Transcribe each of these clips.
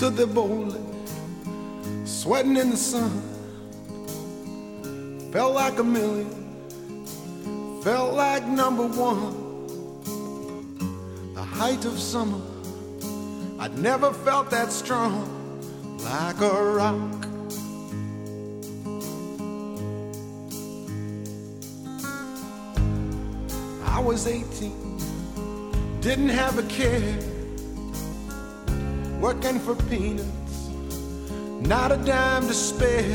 stood there boldly, sweating in the sun. Felt like a million, felt like number one. The height of summer, I'd never felt that strong, like a rock. I was 18, didn't have a care, working for peanuts, not a dime to spare.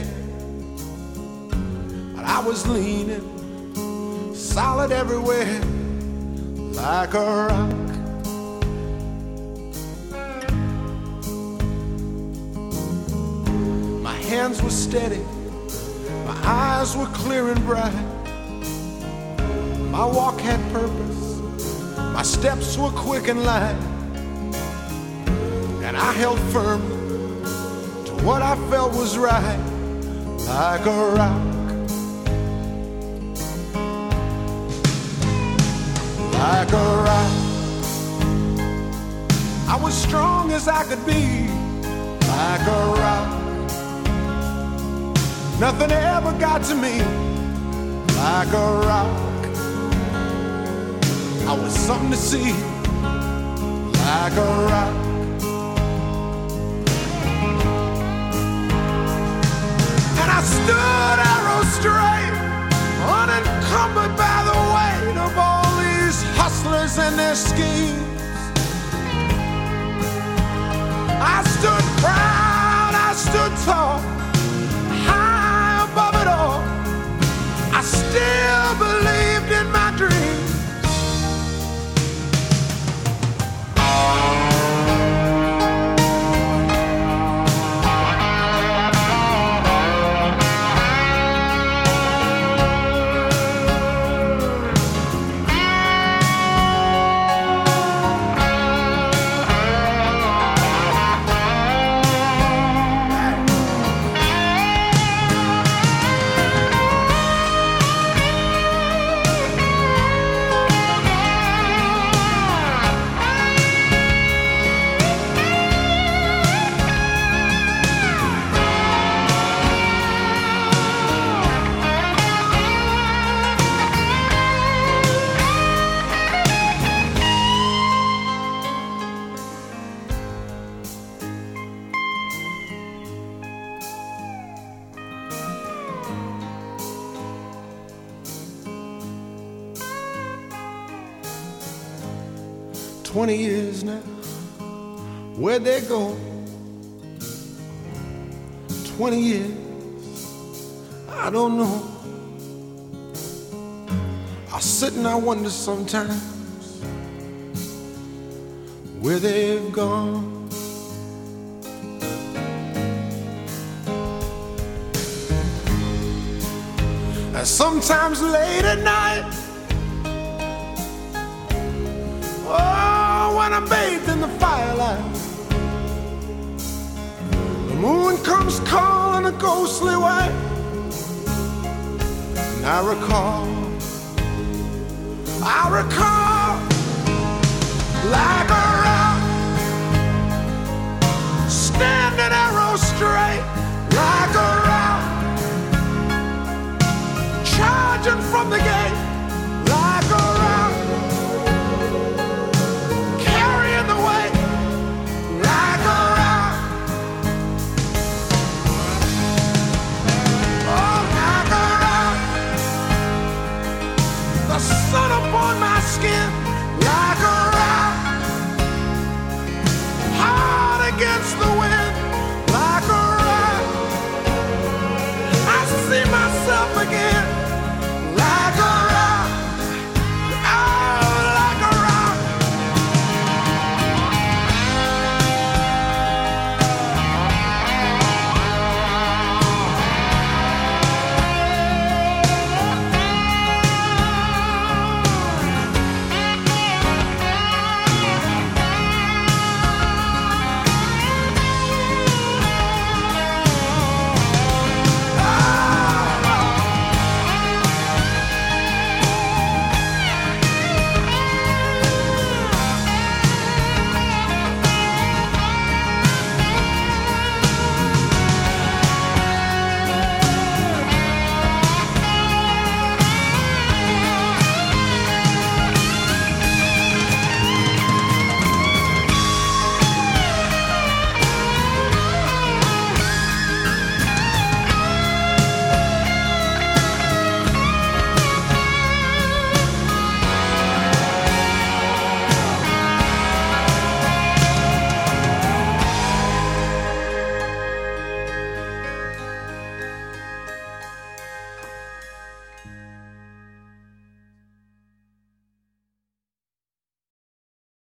But I was leaning, solid everywhere, like a rock. My hands were steady, my eyes were clear and bright. My walk had purpose, my steps were quick and light, and I held firmly to what I felt was right, like a rock. Like a rock. I was strong as I could be, like a rock. Nothing ever got to me, like a rock. I was something to see, like a rock. And I stood arrow straight, unencumbered by the weight of all these hustlers and their schemes. I stood proud, I stood tall, high above it all. I still believed in my dreams. 20 years now, where'd they go? 20 years, I don't know. I sit and I wonder sometimes where they've gone. And sometimes late at night, oh, when I'm bathed in the firelight, the moon comes calling a ghostly white, and I recall like a